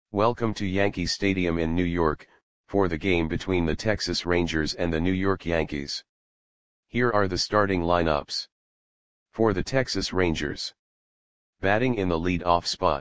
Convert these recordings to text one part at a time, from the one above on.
Welcome to Yankee Stadium in New York, for the game between the Texas Rangers and the New York Yankees. Here are the starting lineups. For the Texas Rangers. Batting in the lead-off spot.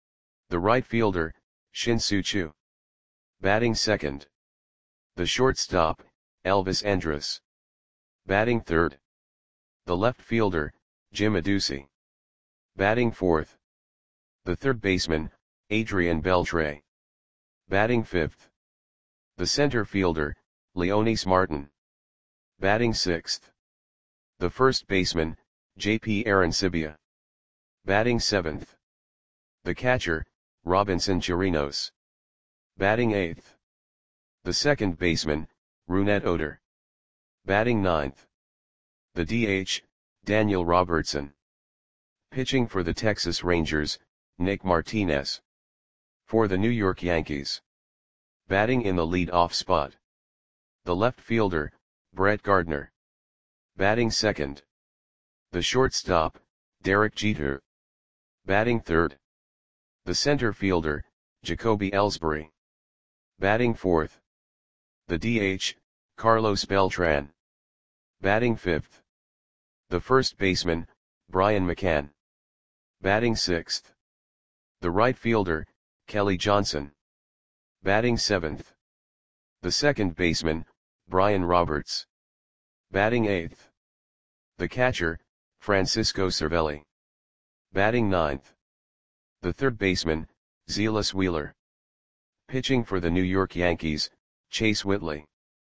The right fielder, Shin-Soo Choo. Batting second. The shortstop, Elvis Andrus. Batting third. The left fielder, Jim Adduci. Batting fourth. The third baseman, Adrian Beltre. Batting fifth. The center fielder, Leonys Martin. Batting sixth. The first baseman, J.P. Arencibia. Batting seventh. The catcher, Robinson Chirinos. Batting eighth. The second baseman, Rougned Odor. Batting ninth. The DH, Daniel Robertson. Pitching for the Texas Rangers, Nick Martinez. For the New York Yankees. Batting in the lead-off spot. The left fielder, Brett Gardner. Batting second. The shortstop, Derek Jeter. Batting third. The center fielder, Jacoby Ellsbury. Batting fourth. The DH, Carlos Beltran. Batting fifth. The first baseman, Brian McCann. Batting sixth. The right fielder, Kelly Johnson. Batting seventh. The second baseman, Brian Roberts. Batting eighth. The catcher, Francisco Cervelli. Batting ninth. The third baseman, Zealous Wheeler. Pitching for the New York Yankees, Chase Whitley.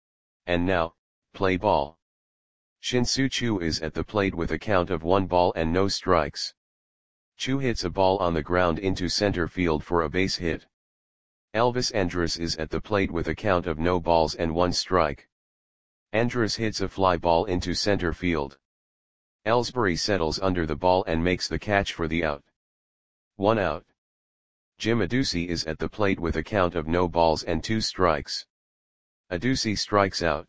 And now, play ball. Shin-Soo Choo is at the plate with a count of 1 ball and no strikes. Choo hits a ball on the ground into center field for a base hit. Elvis Andrus is at the plate with a count of no balls and 1 strike. Andrus hits a fly ball into center field. Ellsbury settles under the ball and makes the catch for the out. 1 out. Jim Adduci is at the plate with a count of no balls and 2 strikes. Adduci strikes out.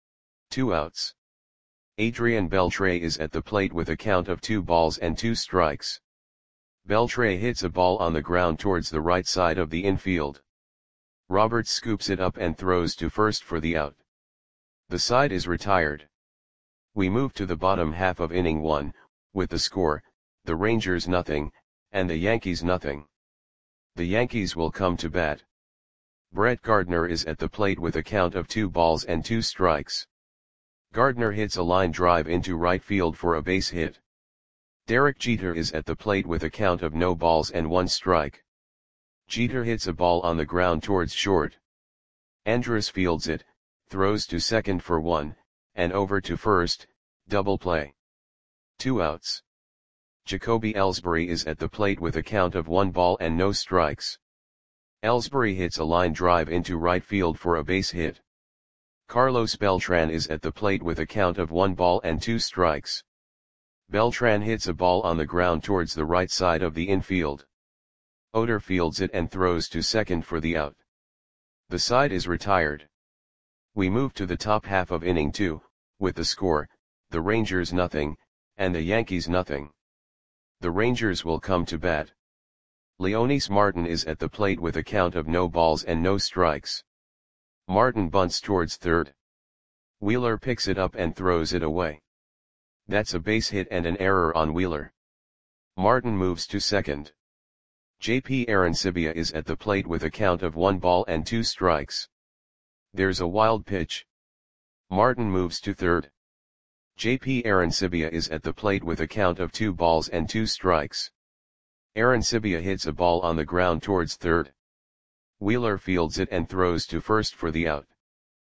2 outs. Adrian Beltre is at the plate with a count of 2 balls and 2 strikes. Beltre hits a ball on the ground towards the right side of the infield. Roberts scoops it up and throws to first for the out. The side is retired. We move to the bottom half of inning 1, with the score, the Rangers nothing, and the Yankees nothing. The Yankees will come to bat. Brett Gardner is at the plate with a count of 2 balls and 2 strikes. Gardner hits a line drive into right field for a base hit. Derek Jeter is at the plate with a count of no balls and 1 strike. Jeter hits a ball on the ground towards short. Andrus fields it, throws to second for 1, and over to first, double play. 2 outs. Jacoby Ellsbury is at the plate with a count of 1 ball and no strikes. Ellsbury hits a line drive into right field for a base hit. Carlos Beltran is at the plate with a count of 1 ball and 2 strikes. Beltran hits a ball on the ground towards the right side of the infield. Odor fields it and throws to second for the out. The side is retired. We move to the top half of inning 2, with the score, the Rangers nothing, and the Yankees nothing. The Rangers will come to bat. Leonys Martin is at the plate with a count of no balls and no strikes. Martin bunts towards third. Wheeler picks it up and throws it away. That's a base hit and an error on Wheeler. Martin moves to second. J.P. Arencibia is at the plate with a count of 1 ball and 2 strikes. There's a wild pitch. Martin moves to third. J.P. Arencibia is at the plate with a count of 2 balls and 2 strikes. Arencibia hits a ball on the ground towards third. Wheeler fields it and throws to first for the out.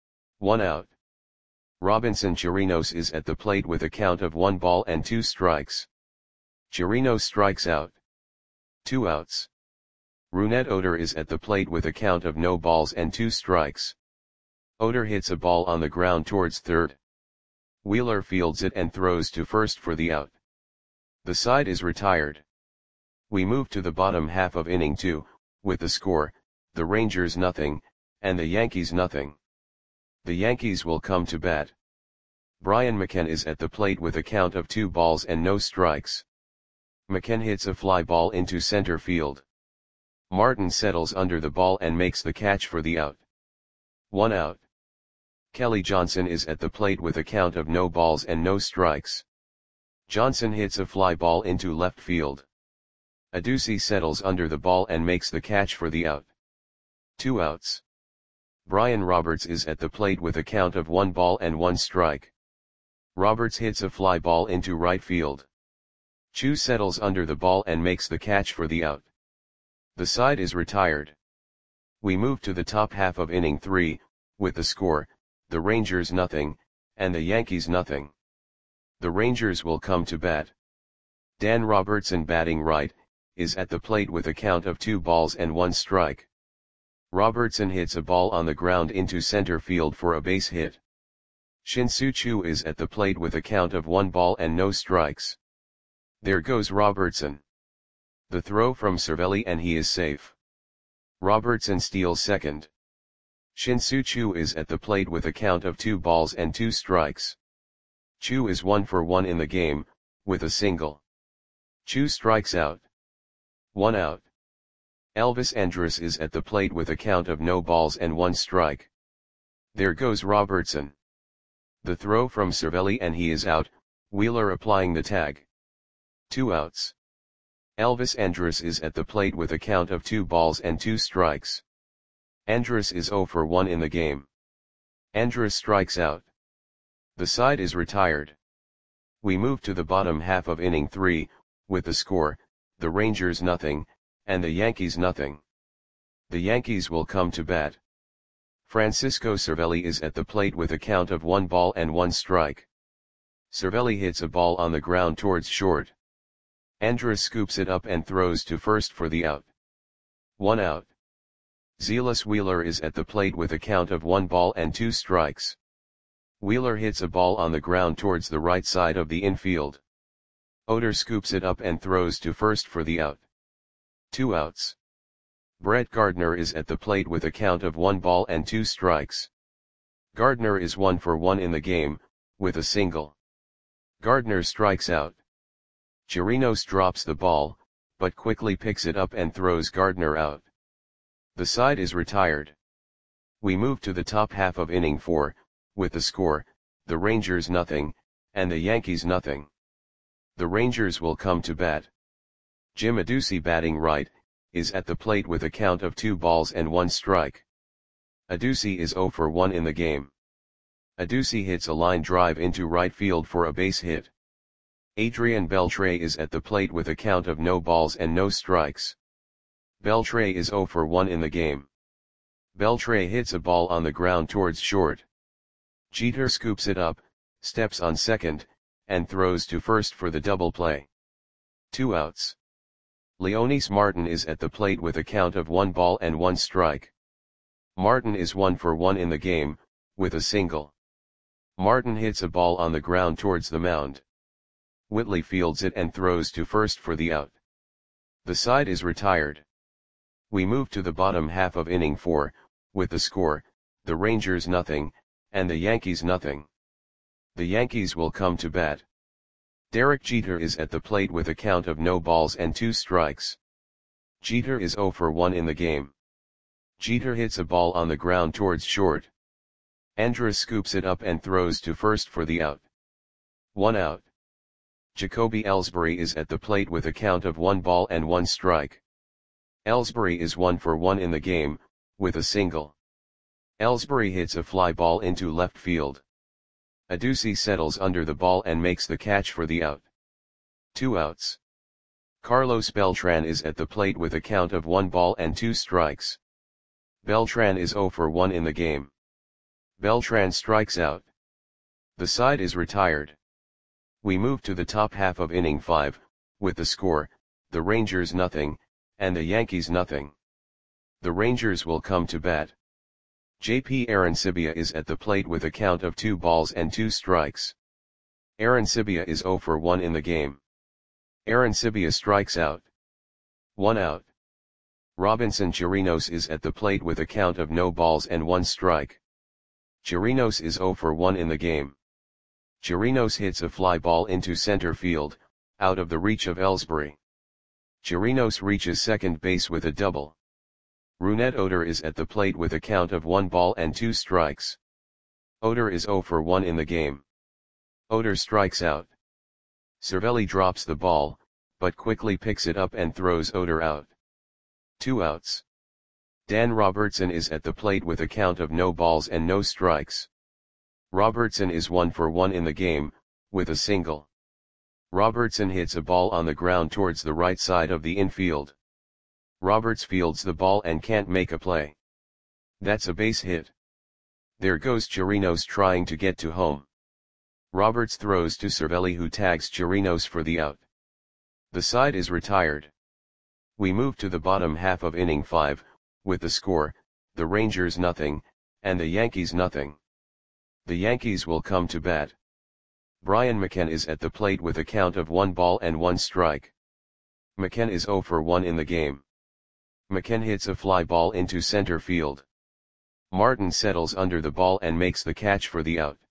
1 out. Robinson Chirinos is at the plate with a count of 1 ball and 2 strikes. Chirinos strikes out. 2 outs. Rougned Odor is at the plate with a count of no balls and 2 strikes. Odor hits a ball on the ground towards third. Wheeler fields it and throws to first for the out. The side is retired. We move to the bottom half of inning 2, with the score, the Rangers nothing, and the Yankees nothing. The Yankees will come to bat. Brian McCann is at the plate with a count of 2 balls and no strikes. McCann hits a fly ball into center field. Martin settles under the ball and makes the catch for the out. 1 out. Kelly Johnson is at the plate with a count of no balls and no strikes. Johnson hits a fly ball into left field. Adduci settles under the ball and makes the catch for the out. 2 outs. Brian Roberts is at the plate with a count of 1 ball and 1 strike. Roberts hits a fly ball into right field. Chu settles under the ball and makes the catch for the out. The side is retired. We move to the top half of inning 3, with the score, the Rangers nothing, and the Yankees nothing. The Rangers will come to bat. Dan Robertson, batting right, is at the plate with a count of 2 balls and 1 strike. Robertson hits a ball on the ground into center field for a base hit. Shin-Soo Choo is at the plate with a count of 1 ball and no strikes. There goes Robertson. The throw from Cervelli and he is safe. Robertson steals second. Shin-Soo Choo is at the plate with a count of 2 balls and 2 strikes. Choo is 1 for 1 in the game, with a single. Choo strikes out. 1 out. Elvis Andrus is at the plate with a count of no balls and 1 strike. There goes Robertson. The throw from Cervelli and he is out, Wheeler applying the tag. 2 outs. Elvis Andrus is at the plate with a count of 2 balls and 2 strikes. Andrus is 0 for 1 in the game. Andrus strikes out. The side is retired. We move to the bottom half of inning 3, with the score, the Rangers nothing, and the Yankees nothing. The Yankees will come to bat. Francisco Cervelli is at the plate with a count of 1 ball and 1 strike. Cervelli hits a ball on the ground towards short. Andrus scoops it up and throws to first for the out. 1 out. Zealous Wheeler is at the plate with a count of 1 ball and 2 strikes. Wheeler hits a ball on the ground towards the right side of the infield. Oder scoops it up and throws to first for the out. 2 outs. Brett Gardner is at the plate with a count of 1 ball and 2 strikes. Gardner is 1 for 1 in the game, with a single. Gardner strikes out. Chirinos drops the ball, but quickly picks it up and throws Gardner out. The side is retired. We move to the top half of inning 4, with the score, the Rangers nothing, and the Yankees nothing. The Rangers will come to bat. Jim Adduci, batting right, is at the plate with a count of 2 balls and 1 strike. Adduci is 0 for 1 in the game. Adduci hits a line drive into right field for a base hit. Adrian Beltre is at the plate with a count of no balls and no strikes. Beltre is 0 for 1 in the game. Beltre hits a ball on the ground towards short. Jeter scoops it up, steps on second, and throws to first for the double play. 2 outs. Leonys Martin is at the plate with a count of 1 ball and 1 strike. Martin is 1 for 1 in the game, with a single. Martin hits a ball on the ground towards the mound. Whitley fields it and throws to first for the out. The side is retired. We move to the bottom half of inning 4, with the score, the Rangers nothing, and the Yankees nothing. The Yankees will come to bat. Derek Jeter is at the plate with a count of no balls and 2 strikes. Jeter is 0 for 1 in the game. Jeter hits a ball on the ground towards short. Andrus scoops it up and throws to first for the out. 1 out. Jacoby Ellsbury is at the plate with a count of 1 ball and 1 strike. Ellsbury is 1 for 1 in the game, with a single. Ellsbury hits a fly ball into left field. Adduci settles under the ball and makes the catch for the out. 2 outs. Carlos Beltran is at the plate with a count of 1 ball and 2 strikes. Beltran is 0 for 1 in the game. Beltran strikes out. The side is retired. We move to the top half of inning 5, with the score, the Rangers nothing, and the Yankees nothing. The Rangers will come to bat. J.P. Arancibia is at the plate with a count of 2 balls and 2 strikes. Arancibia is 0 for 1 in the game. Arancibia strikes out. 1 out. Robinson Chirinos is at the plate with a count of no balls and 1 strike. Chirinos is 0 for 1 in the game. Chirinos hits a fly ball into center field, out of the reach of Ellsbury. Chirinos reaches second base with a double. Rougned Odor is at the plate with a count of 1 ball and 2 strikes. Odor is 0 for 1 in the game. Odor strikes out. Cervelli drops the ball, but quickly picks it up and throws Odor out. 2 outs. Dan Robertson is at the plate with a count of no balls and no strikes. Robertson is 1 for 1 in the game, with a single. Robertson hits a ball on the ground towards the right side of the infield. Roberts fields the ball and can't make a play. That's a base hit. There goes Chirinos trying to get to home. Roberts throws to Cervelli, who tags Chirinos for the out. The side is retired. We move to the bottom half of inning 5, with the score, the Rangers nothing, and the Yankees nothing. The Yankees will come to bat. Brian McCann is at the plate with a count of 1 ball and 1 strike. McCann is 0 for 1 in the game. McCann hits a fly ball into center field. Martin settles under the ball and makes the catch for the out.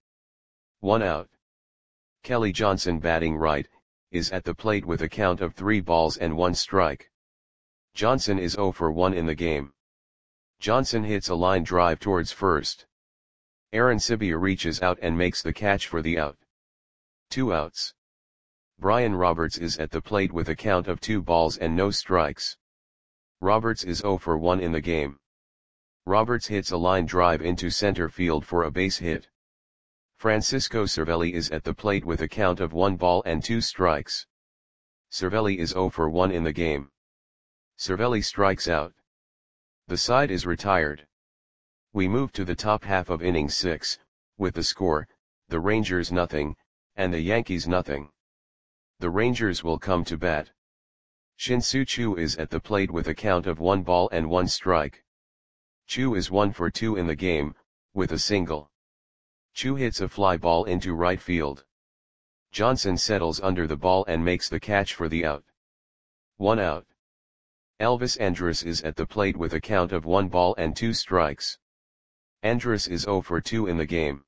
1 out. Kelly Johnson, batting right, is at the plate with a count of 3 balls and 1 strike. Johnson is 0 for 1 in the game. Johnson hits a line drive towards first. Arancibia reaches out and makes the catch for the out. 2 outs. Brian Roberts is at the plate with a count of 2 balls and no strikes. Roberts is 0 for 1 in the game. Roberts hits a line drive into center field for a base hit. Francisco Cervelli is at the plate with a count of 1 ball and 2 strikes. Cervelli is 0 for 1 in the game. Cervelli strikes out. The side is retired. We move to the top half of inning 6, with the score, the Rangers nothing, and the Yankees nothing. The Rangers will come to bat. Shin-Soo Choo is at the plate with a count of 1 ball and 1 strike. Choo is 1 for 2 in the game, with a single. Choo hits a fly ball into right field. Johnson settles under the ball and makes the catch for the out. 1 out. Elvis Andrus is at the plate with a count of 1 ball and 2 strikes. Andrus is 0 for 2 in the game.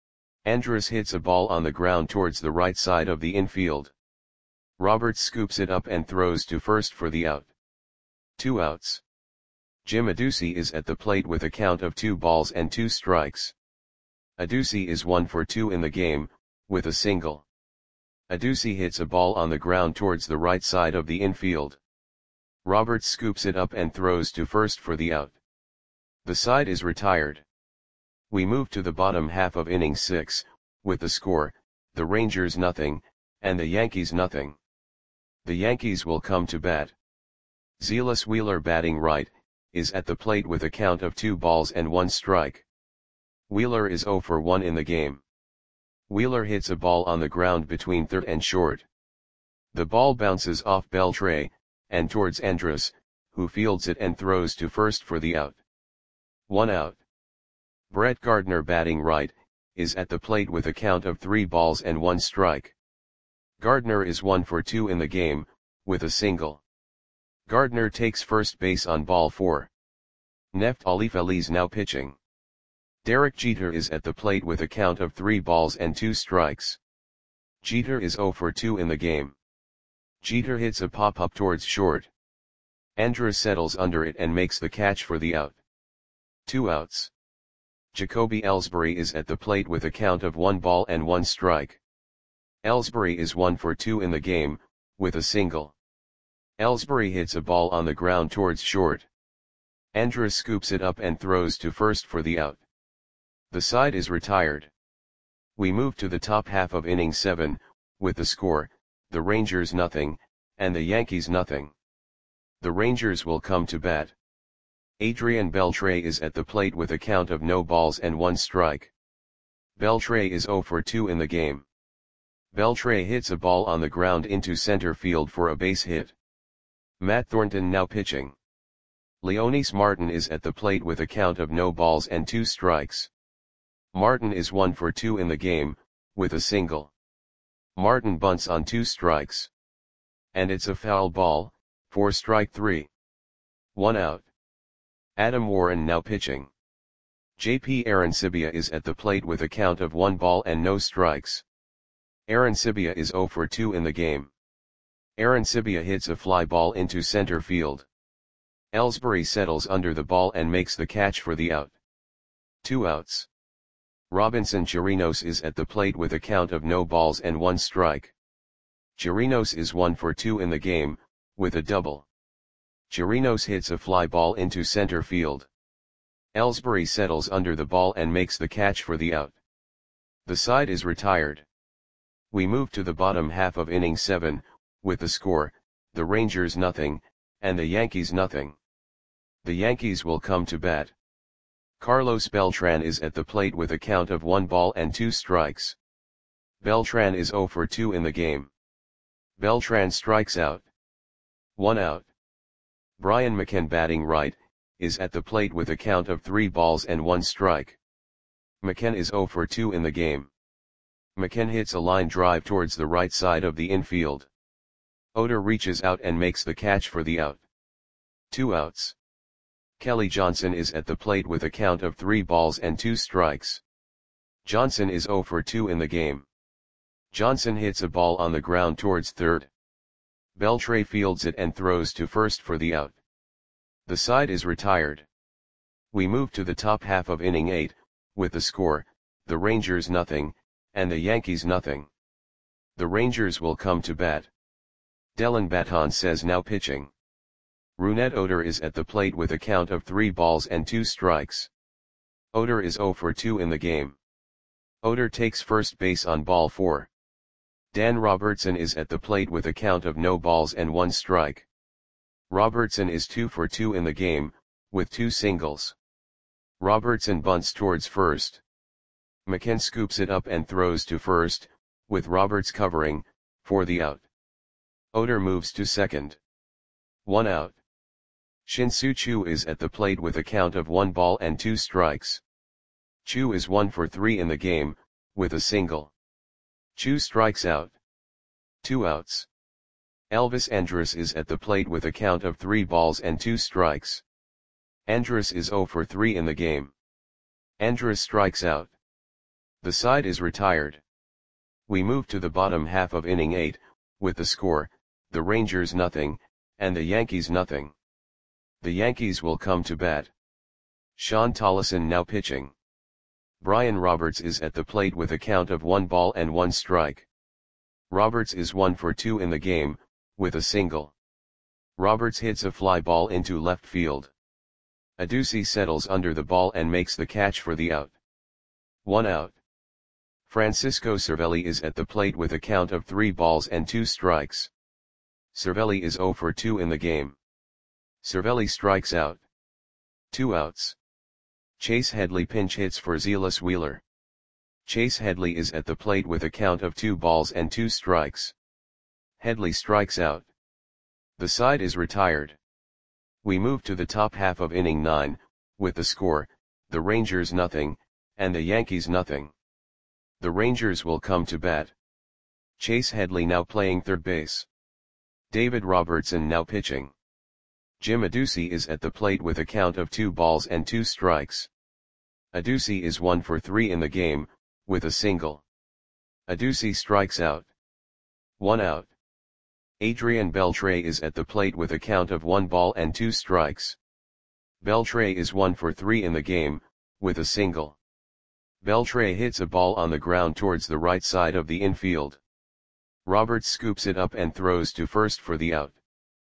Andrus hits a ball on the ground towards the right side of the infield. Roberts scoops it up and throws to first for the out. 2 outs. Jim Adduci is at the plate with a count of 2 balls and 2 strikes. Adduci is 1 for 2 in the game, with a single. Adduci hits a ball on the ground towards the right side of the infield. Roberts scoops it up and throws to first for the out. The side is retired. We move to the bottom half of inning 6, with the score, the Rangers nothing, and the Yankees nothing. The Yankees will come to bat. Zealous Wheeler, batting right, is at the plate with a count of 2 balls and 1 strike. Wheeler is 0 for 1 in the game. Wheeler hits a ball on the ground between third and short. The ball bounces off Beltre, and towards Andrus, who fields it and throws to first for the out. 1 out. Brett Gardner, batting right, is at the plate with a count of 3 balls and 1 strike. Gardner is 1 for 2 in the game, with a single. Gardner takes first base on ball 4. Neftali Feliz now pitching. Derek Jeter is at the plate with a count of 3 balls and 2 strikes. Jeter is 0 for 2 in the game. Jeter hits a pop-up towards short. Andrus settles under it and makes the catch for the out. 2 outs. Jacoby Ellsbury is at the plate with a count of 1 ball and 1 strike. Ellsbury is 1 for 2 in the game, with a single. Ellsbury hits a ball on the ground towards short. Andrus scoops it up and throws to first for the out. The side is retired. We move to the top half of inning 7, with the score, the Rangers nothing, and the Yankees nothing. The Rangers will come to bat. Adrian Beltre is at the plate with a count of no balls and 1 strike. Beltre is 0 for 2 in the game. Beltre hits a ball on the ground into center field for a base hit. Matt Thornton now pitching. Leonys Martin is at the plate with a count of no balls and 2 strikes. Martin is 1 for 2 in the game, with a single. Martin bunts on 2 strikes. And it's a foul ball, for strike 3. 1 out. Adam Warren now pitching. JP Arancibia is at the plate with a count of 1 ball and no strikes. Arancibia is 0 for 2 in the game. Arancibia hits a fly ball into center field. Ellsbury settles under the ball and makes the catch for the out. 2 outs. Robinson Chirinos is at the plate with a count of no balls and 1 strike. Chirinos is 1 for 2 in the game, with a double. Chirinos hits a fly ball into center field. Ellsbury settles under the ball and makes the catch for the out. The side is retired. We move to the bottom half of inning 7, with the score, the Rangers nothing, and the Yankees nothing. The Yankees will come to bat. Carlos Beltran is at the plate with a count of 1 ball and 2 strikes. Beltran is 0 for 2 in the game. Beltran strikes out. 1 out. Brian McCann, batting right, is at the plate with a count of 3 balls and 1 strike. McCann is 0 for 2 in the game. McCann hits a line drive towards the right side of the infield. Oder reaches out and makes the catch for the out. 2 outs. Kelly Johnson is at the plate with a count of 3 balls and 2 strikes. Johnson is 0 for 2 in the game. Johnson hits a ball on the ground towards third. Beltre fields it and throws to first for the out. The side is retired. We move to the top half of inning 8, with the score, the Rangers nothing, and the Yankees nothing. The Rangers will come to bat. Dellin Betances now pitching. Rougned Odor is at the plate with a count of 3 balls and 2 strikes. Odor is 0 for 2 in the game. Odor takes first base on ball 4. Dan Robertson is at the plate with a count of no balls and 1 strike. Robertson is 2 for 2 in the game, with 2 singles. Robertson bunts towards first. McCann scoops it up and throws to first, with Roberts covering, for the out. Odor moves to second. 1 out. Shin-Soo Choo is at the plate with a count of 1 ball and 2 strikes. Choo is 1 for 3 in the game, with a single. Choo strikes out. 2 outs. Elvis Andrus is at the plate with a count of 3 balls and 2 strikes. Andrus is 0 for 3 in the game. Andrus strikes out. The side is retired. We move to the bottom half of inning 8, with the score, the Rangers nothing, and the Yankees nothing. The Yankees will come to bat. Sean Tollison now pitching. Brian Roberts is at the plate with a count of 1 ball and 1 strike. Roberts is 1 for 2 in the game, with a single. Roberts hits a fly ball into left field. Adduci settles under the ball and makes the catch for the out. 1 out. Francisco Cervelli is at the plate with a count of 3 balls and 2 strikes. Cervelli is 0 for 2 in the game. Cervelli strikes out. 2 outs. Chase Headley pinch hits for Zealous Wheeler. Chase Headley is at the plate with a count of 2 balls and 2 strikes. Headley strikes out. The side is retired. We move to the top half of inning 9, with the score, the Rangers nothing, and the Yankees nothing. The Rangers will come to bat. Chase Headley now playing third base. David Robertson now pitching. Jim Adduci is at the plate with a count of 2 balls and 2 strikes. Adduci is 1 for 3 in the game, with a single. Adduci strikes out. 1 out. Adrian Beltre is at the plate with a count of 1 ball and 2 strikes. Beltre is 1 for 3 in the game, with a single. Beltre hits a ball on the ground towards the right side of the infield. Roberts scoops it up and throws to first for the out.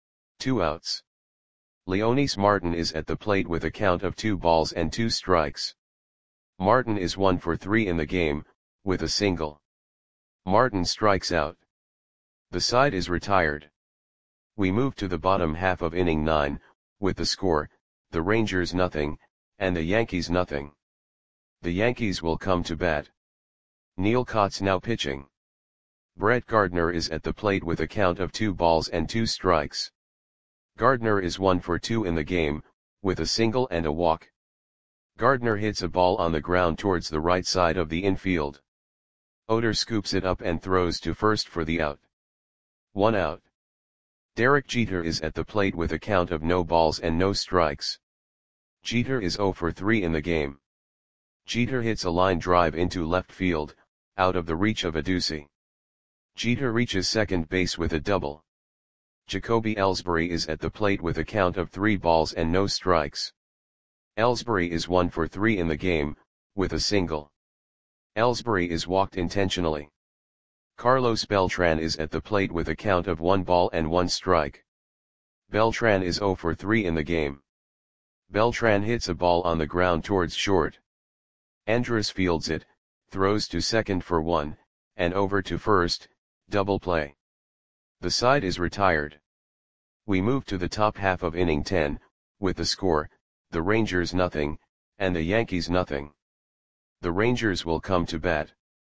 2 outs. Leonys Martin is at the plate with a count of 2 balls and 2 strikes. Martin is 1 for 3 in the game, with a single. Martin strikes out. The side is retired. We move to the bottom half of inning 9, with the score, the Rangers nothing, and the Yankees nothing. The Yankees will come to bat. Neil Kotz now pitching. Brett Gardner is at the plate with a count of 2 balls and 2 strikes. Gardner is 1 for 2 in the game, with a single and a walk. Gardner hits a ball on the ground towards the right side of the infield. Oder scoops it up and throws to first for the out. 1 out. Derek Jeter is at the plate with a count of no balls and no strikes. Jeter is 0 for 3 in the game. Jeter hits a line drive into left field, out of the reach of Adduci. Jeter reaches second base with a double. Jacoby Ellsbury is at the plate with a count of 3 balls and no strikes. Ellsbury is 1 for 3 in the game, with a single. Ellsbury is walked intentionally. Carlos Beltran is at the plate with a count of 1 ball and 1 strike. Beltran is 0 for 3 in the game. Beltran hits a ball on the ground towards short. Andrus fields it, throws to second for 1, and over to first, double play. The side is retired. We move to the top half of inning 10, with the score, the Rangers nothing, and the Yankees nothing. The Rangers will come to bat.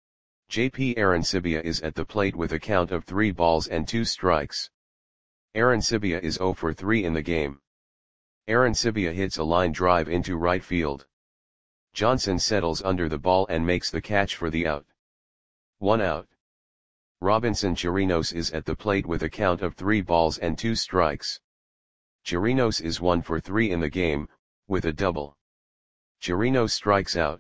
JP Arencibia is at the plate with a count of 3 balls and 2 strikes. Arencibia is 0 for 3 in the game. Arencibia hits a line drive into right field. Johnson settles under the ball and makes the catch for the out. 1 out. Robinson Chirinos is at the plate with a count of 3 balls and 2 strikes. Chirinos is 1 for 3 in the game, with a double. Chirinos strikes out.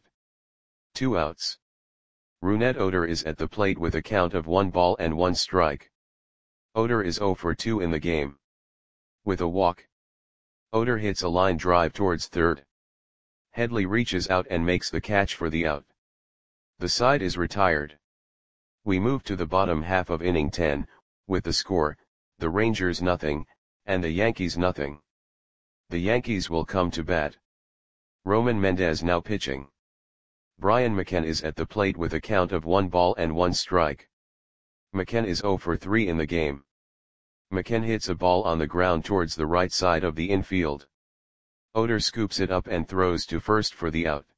2 outs. Rougned Odor is at the plate with a count of 1 ball and 1 strike. Odor is 0 for 2 in the game. With a walk. Odor hits a line drive towards third. Headley reaches out and makes the catch for the out. The side is retired. We move to the bottom half of inning 10, with the score, the Rangers nothing, and the Yankees nothing. The Yankees will come to bat. Roman Mendez now pitching. Brian McCann is at the plate with a count of 1 ball and 1 strike. McCann is 0 for 3 in the game. McCann hits a ball on the ground towards the right side of the infield. Odor scoops it up and throws to first for the out.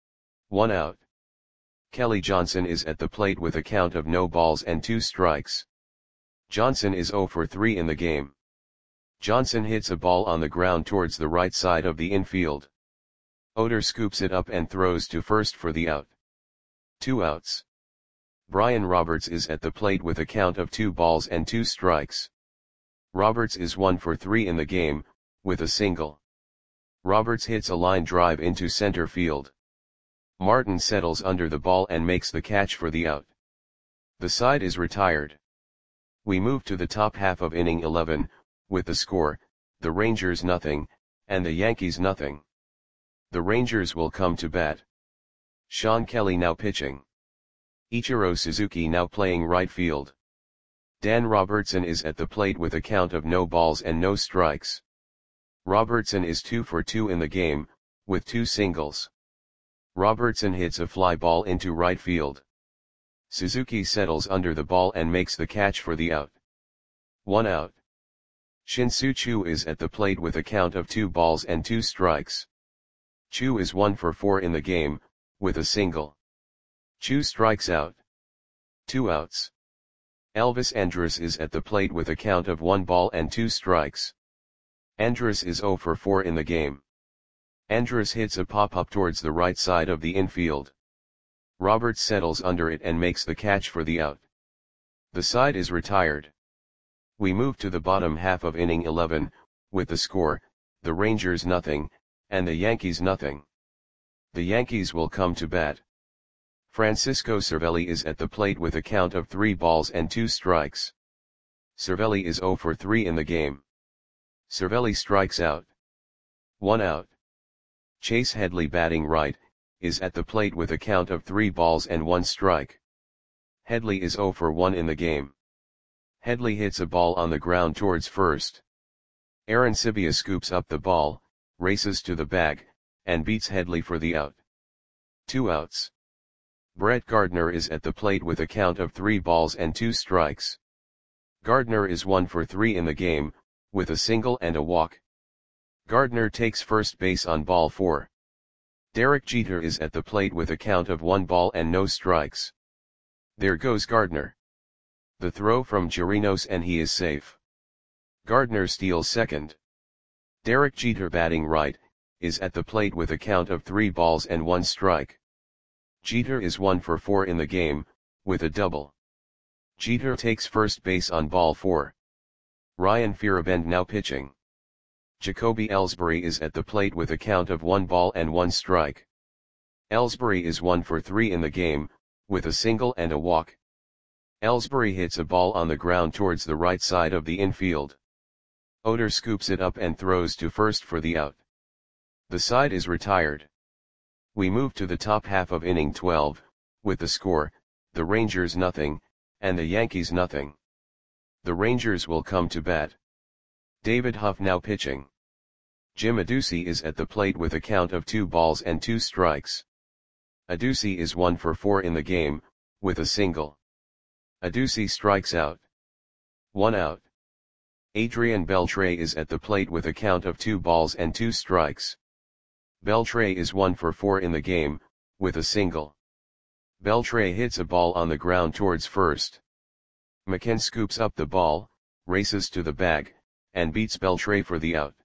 1 out. Kelly Johnson is at the plate with a count of no balls and 2 strikes. Johnson is 0 for 3 in the game. Johnson hits a ball on the ground towards the right side of the infield. Odor scoops it up and throws to first for the out. 2 outs. Brian Roberts is at the plate with a count of 2 balls and 2 strikes. Roberts is 1 for 3 in the game, with a single. Roberts hits a line drive into center field. Martin settles under the ball and makes the catch for the out. The side is retired. We move to the top half of inning 11, with the score, the Rangers nothing, and the Yankees nothing. The Rangers will come to bat. Sean Kelly now pitching. Ichiro Suzuki now playing right field. Dan Robertson is at the plate with a count of no balls and no strikes. Robertson is 2 for 2 in the game, with 2 singles. Robertson hits a fly ball into right field. Suzuki settles under the ball and makes the catch for the out. 1 out. Shin-Soo Choo is at the plate with a count of 2 balls and 2 strikes. Choo is 1 for 4 in the game, with a single. Choo strikes out. 2 outs. Elvis Andrus is at the plate with a count of 1 ball and 2 strikes. Andrus is 0 for 4 in the game. Andrus hits a pop-up towards the right side of the infield. Roberts settles under it and makes the catch for the out. The side is retired. We move to the bottom half of inning 11, with the score, the Rangers nothing, and the Yankees nothing. The Yankees will come to bat. Francisco Cervelli is at the plate with a count of 3 balls and 2 strikes. Cervelli is 0 for 3 in the game. Cervelli strikes out. 1 out. Chase Headley batting right, is at the plate with a count of 3 balls and 1 strike. Headley is 0 for 1 in the game. Headley hits a ball on the ground towards first. Arencibia scoops up the ball, races to the bag, and beats Headley for the out. 2 outs. Brett Gardner is at the plate with a count of 3 balls and 2 strikes. Gardner is 1 for 3 in the game, with a single and a walk. Gardner takes first base on ball 4. Derek Jeter is at the plate with a count of 1 ball and no strikes. There goes Gardner. The throw from Chirinos and he is safe. Gardner steals second. Derek Jeter batting right, is at the plate with a count of 3 balls and 1 strike. Jeter is 1 for 4 in the game, with a double. Jeter takes first base on ball 4. Ryan Feierabend now pitching. Jacoby Ellsbury is at the plate with a count of 1 ball and 1 strike. Ellsbury is 1 for 3 in the game, with a single and a walk. Ellsbury hits a ball on the ground towards the right side of the infield. Oder scoops it up and throws to first for the out. The side is retired. We move to the top half of inning 12, with the score, the Rangers nothing, and the Yankees nothing. The Rangers will come to bat. David Huff now pitching. Jim Adduci is at the plate with a count of 2 balls and 2 strikes. Adduci is 1 for 4 in the game, with a single. Adduci strikes out. 1 out. Adrian Beltre is at the plate with a count of 2 balls and 2 strikes. Beltre is 1 for 4 in the game, with a single. Beltre hits a ball on the ground towards first. McCann scoops up the ball, races to the bag, and beats Beltre for the out.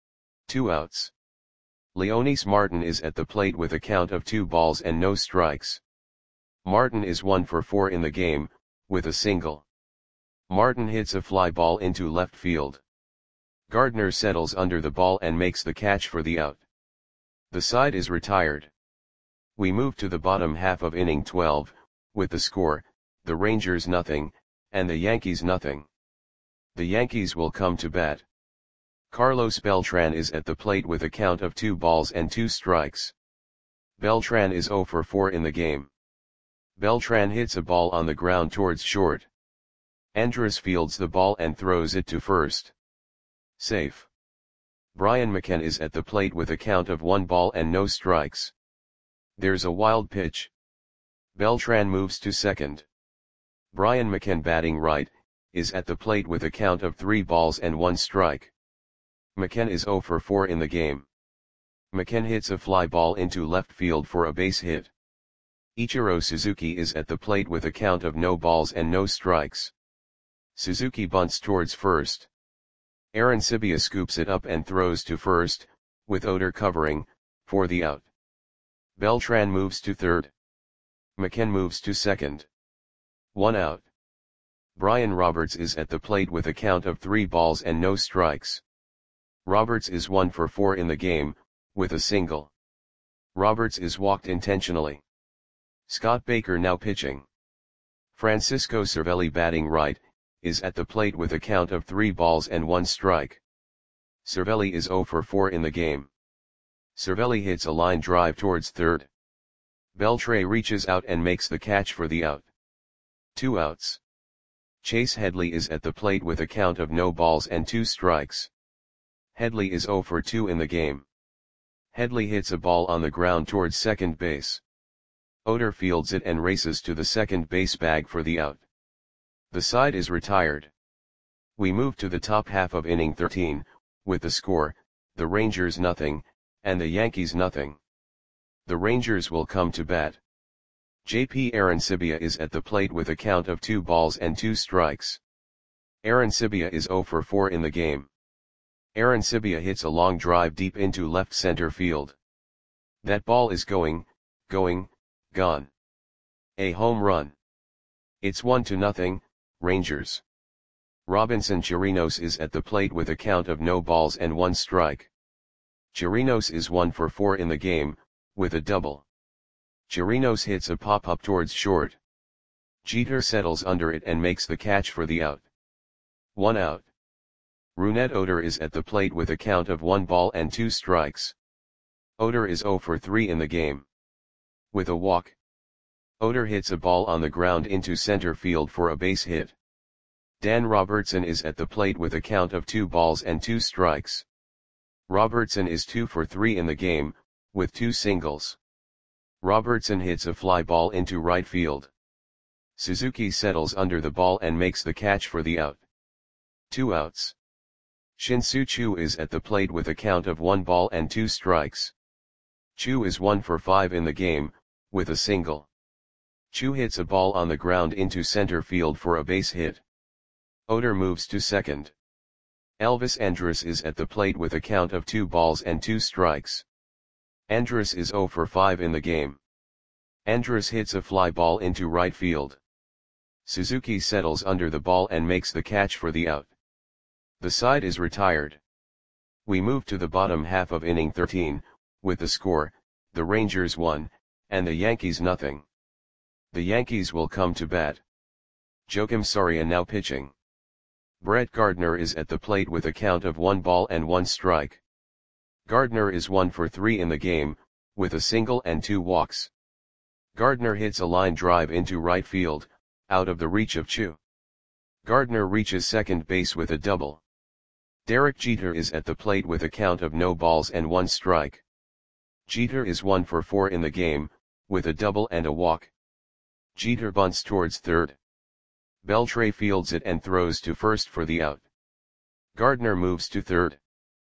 2 outs. Leonys Martin is at the plate with a count of 2 balls and no strikes. Martin is 1 for 4 in the game, with a single. Martin hits a fly ball into left field. Gardner settles under the ball and makes the catch for the out. The side is retired. We move to the bottom half of inning 12, with the score, the Rangers nothing, and the Yankees nothing. The Yankees will come to bat. Carlos Beltran is at the plate with a count of 2 balls and 2 strikes. Beltran is 0 for 4 in the game. Beltran hits a ball on the ground towards short. Andrus fields the ball and throws it to first. Safe. Brian McCann is at the plate with a count of 1 ball and no strikes. There's a wild pitch. Beltran moves to second. Brian McCann batting right, is at the plate with a count of 3 balls and 1 strike. McCann is 0 for 4 in the game. McCann hits a fly ball into left field for a base hit. Ichiro Suzuki is at the plate with a count of no balls and no strikes. Suzuki bunts towards first. Aaron Sibia scoops it up and throws to first, with Oder covering, for the out. Beltran moves to third. McCann moves to second. 1 out. Brian Roberts is at the plate with a count of 3 balls and no strikes. Roberts is 1 for 4 in the game, with a single. Roberts is walked intentionally. Scott Baker now pitching. Francisco Cervelli batting right, is at the plate with a count of 3 balls and 1 strike. Cervelli is 0 for 4 in the game. Cervelli hits a line drive towards third. Beltre reaches out and makes the catch for the out. 2 outs. Chase Headley is at the plate with a count of no balls and 2 strikes. Headley is 0 for 2 in the game. Headley hits a ball on the ground towards second base. Oder fields it and races to the second base bag for the out. The side is retired. We move to the top half of inning 13, with the score, the Rangers nothing, and the Yankees nothing. The Rangers will come to bat. JP Arancibia is at the plate with a count of 2 balls and 2 strikes. Arancibia is 0 for 4 in the game. Arancibia hits a long drive deep into left center field. That ball is going, gone. A home run. It's 1-0, Rangers. Robinson Chirinos is at the plate with a count of no balls and 1 strike. Chirinos is 1 for 4 in the game, with a double. Chirinos hits a pop-up towards short. Jeter settles under it and makes the catch for the out. 1 out. Rougned Oder is at the plate with a count of 1 ball and 2 strikes. Oder is 0 for 3 in the game. With a walk. Oder hits a ball on the ground into center field for a base hit. Dan Robertson is at the plate with a count of 2 balls and 2 strikes. Robertson is 2 for 3 in the game, with 2 singles. Robertson hits a fly ball into right field. Suzuki settles under the ball and makes the catch for the out. 2 outs. Shin-Soo Choo is at the plate with a count of 1 ball and 2 strikes. Choo is 1 for 5 in the game, with a single. Choo hits a ball on the ground into center field for a base hit. Oder moves to second. Elvis Andrus is at the plate with a count of 2 balls and 2 strikes. Andrus is 0 for 5 in the game. Andrus hits a fly ball into right field. Suzuki settles under the ball and makes the catch for the out. The side is retired. We move to the bottom half of inning 13, with the score, the Rangers 1, and the Yankees nothing. The Yankees will come to bat. Joakim Soria now pitching. Brett Gardner is at the plate with a count of 1 ball and 1 strike. Gardner is 1 for 3 in the game, with a single and 2 walks. Gardner hits a line drive into right field, out of the reach of Chu. Gardner reaches second base with a double. Derek Jeter is at the plate with a count of no balls and 1 strike. Jeter is 1 for 4 in the game, with a double and a walk. Jeter bunts towards third. Beltre fields it and throws to first for the out. Gardner moves to third.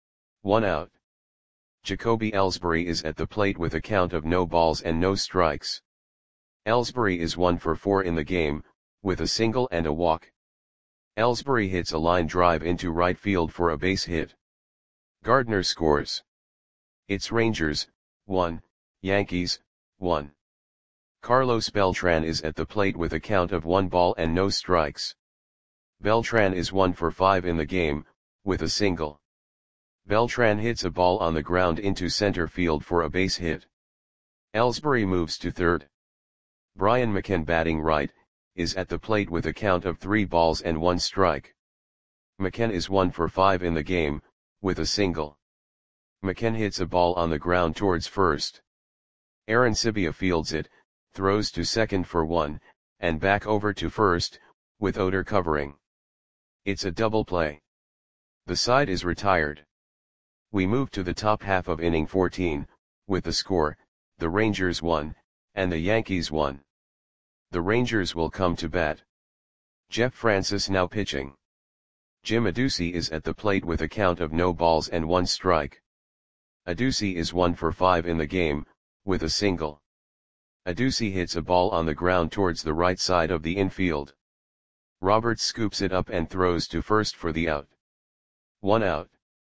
1 out. Jacoby Ellsbury is at the plate with a count of no balls and no strikes. Ellsbury is 1 for 4 in the game, with a single and a walk. Ellsbury hits a line drive into right field for a base hit. Gardner scores. It's Rangers, 1, Yankees, 1. Carlos Beltran is at the plate with a count of 1 ball and no strikes. Beltran is 1 for 5 in the game, with a single. Beltran hits a ball on the ground into center field for a base hit. Ellsbury moves to third. Brian McCann, batting right, is at the plate with a count of 3 balls and 1 strike. McCann is 1 for 5 in the game, with a single. McCann hits a ball on the ground towards first. Aaron Sibia fields it, throws to second for 1, and back over to first, with Oder covering. It's a double play. The side is retired. We move to the top half of inning 14, with the score, the Rangers 1, and the Yankees 1. The Rangers will come to bat. Jeff Francis now pitching. Jim Adduci is at the plate with a count of no balls and 1 strike. Adduci is 1 for 5 in the game, with a single. Adduci hits a ball on the ground towards the right side of the infield. Roberts scoops it up and throws to first for the out. 1 out.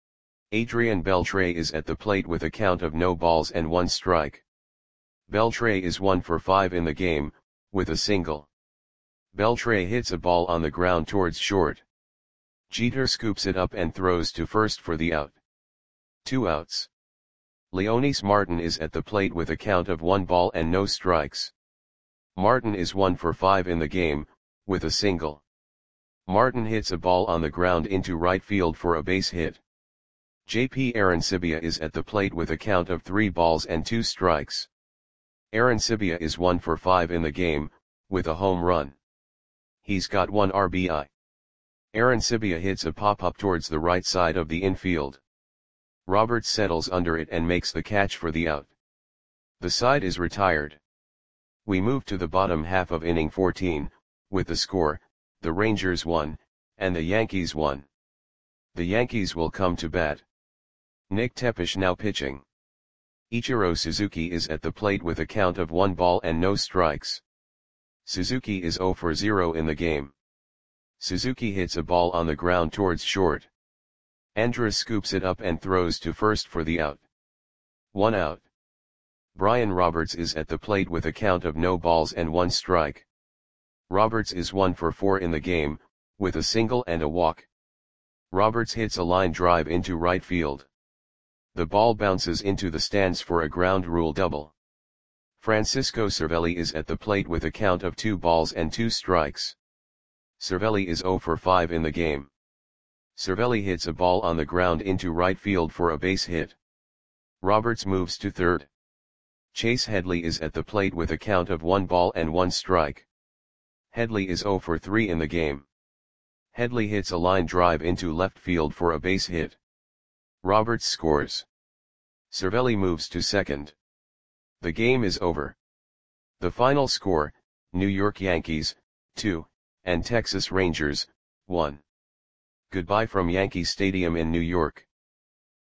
Adrian Beltre is at the plate with a count of no balls and 1 strike. Beltre is 1 for 5 in the game, with a single. Beltre hits a ball on the ground towards short. Jeter scoops it up and throws to first for the out. 2 outs. Leonys Martin is at the plate with a count of 1 ball and no strikes. Martin is 1 for 5 in the game, with a single. Martin hits a ball on the ground into right field for a base hit. JP Arencibia is at the plate with a count of 3 balls and 2 strikes. Arencibia is 1 for 5 in the game, with a home run. He's got 1 RBI. Arencibia hits a pop-up towards the right side of the infield. Roberts settles under it and makes the catch for the out. The side is retired. We move to the bottom half of inning 14, with the score, the Rangers 1, and the Yankees 1. The Yankees will come to bat. Nick Tepesch now pitching. Ichiro Suzuki is at the plate with a count of 1 ball and no strikes. Suzuki is 0 for 0 in the game. Suzuki hits a ball on the ground towards short. Andrus scoops it up and throws to first for the out. 1 out. Brian Roberts is at the plate with a count of no balls and 1 strike. Roberts is 1 for 4 in the game, with a single and a walk. Roberts hits a line drive into right field. The ball bounces into the stands for a ground rule double. Francisco Cervelli is at the plate with a count of 2 balls and 2 strikes. Cervelli is 0 for 5 in the game. Cervelli hits a ball on the ground into right field for a base hit. Roberts moves to third. Chase Headley is at the plate with a count of 1 ball and 1 strike. Headley is 0 for 3 in the game. Headley hits a line drive into left field for a base hit. Roberts scores. Cervelli moves to second. The game is over. The final score, New York Yankees, 2, and Texas Rangers, 1. Goodbye from Yankee Stadium in New York.